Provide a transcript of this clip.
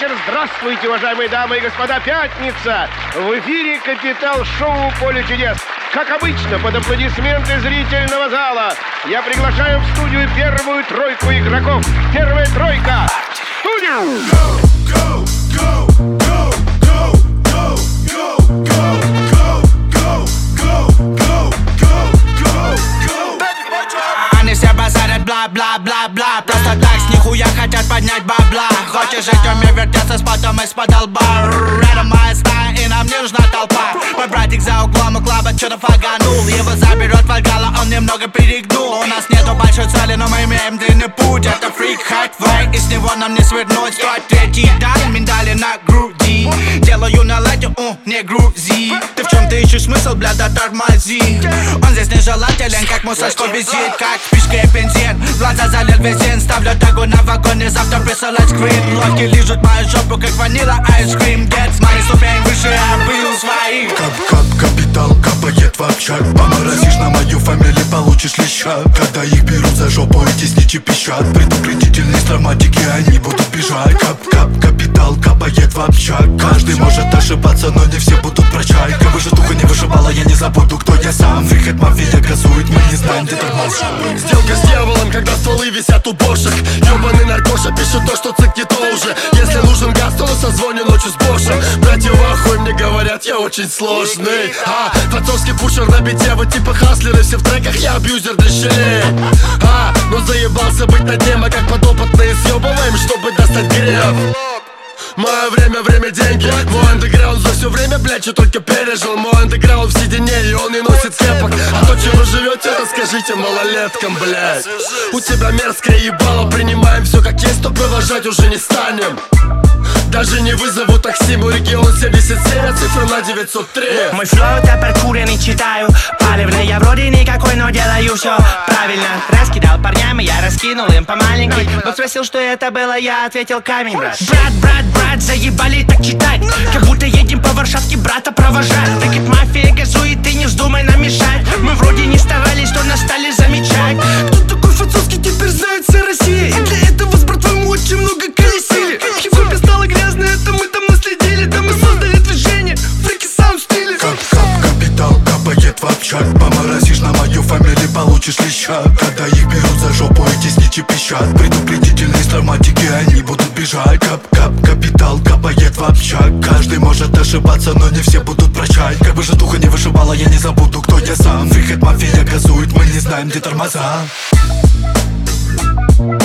вечер. Здравствуйте, уважаемые дамы и господа. Пятница. В эфире Капитал-шоу «Поле чудес». Как обычно, под аплодисменты зрительного зала я приглашаю в студию первую тройку игроков. Первая тройка. Студию! Они все базарят бла-бла-бла-бла. Просто так с нихуя хотят поднять бабла. Хочешь жить, уме вертеться с потом из-под лба. Это моя стая и нам не нужна толпа. Мой братик за углом у клаба что-то фаганул. Его заберет Вальгала, он немного перегнул. У нас нету большой цели, но мы имеем длинный путь. Это фрик, хайт-вей, и с него нам не свернуть. 103-й дан, миндали на груди. Делаю на лайте, не грузи. Ты в чем ты ищешь смысл, бля, да тормози. Он здесь нежелателен, как мусорской визит. Как спичка и бензин, в глаза залил бензин. Ставлю тагу на вагоне, завтра присылать скрин. Лодки лижут мою жопу, как ванила айскрим. Дед с моей ступень выше, я был своих. Капитал капает в общак. Поморозишь на мою фамилию, получишь леща. Когда их берут за жопу, эти сничи пищат. Предупредительные травматики, они будут бежать. Капитал капает в общак. Каждый может ошибаться, но не все будут прощать. Как бы же туха не вышибала, я не забуду, кто я сам. Фрикет мафия газует, мы не знаем, где тормоза. Сделка с дьяволом, когда стволы висят у бошек. Ёбаный наркоша пишет то, что цик не то уже. Если нужен газ, то на созвоне ночью с Бошем. Братья в ахуе мне говорят, я очень сложный. Французский пушер на бите, вы типа хаслеры. Все в треках, я абьюзер для щелей. Но заебался быть на дне, мы как подопытные съебываем, чтобы достать греб. Мое время деньги. Мой андеграунд за все время, блядь, что только пережил. Мой андеграунд в седине, и он не носит слепок. А то, чем вы живете, расскажите малолеткам, блядь. У тебя мерзкое ебало, принимаем все как есть, то провожать уже не станем. Даже не вызову такси, мой регион 77, а цифра на 903. Мой флоу это прокуренный, читаю палевный. Я вроде никакой, но делаю все правильно. Раскидал парням, и я раскинул им по маленькой. Бог спросил, что это было, я ответил камень, брат. Брат, заебали так читать. Как будто едем по Варшавке брата провожать. Рэкет мафия газует, ты не вздумай нам мешать. Мы вроде не старались, что нас стали замечать. Кто такой французский, теперь знает вся Россия. И для этого с братвой мы очень много колесили. В хип-хопе стало грязно, это мы там наследили. Да мы создали движение, фрики саунд стиле. Капитал капает в общак. Поморозишь на мою фамилию, получишь леща. Когда их берут за жопу, эти сничи пищат. Предупредительные травматики, они будут бежать. Капитал капает в общак. Каждый может ошибаться, но не все будут прощать. Как бы же туха не вышибала, я не забуду, кто я сам. Фрикет мафия газует, мы не знаем, где тормоза.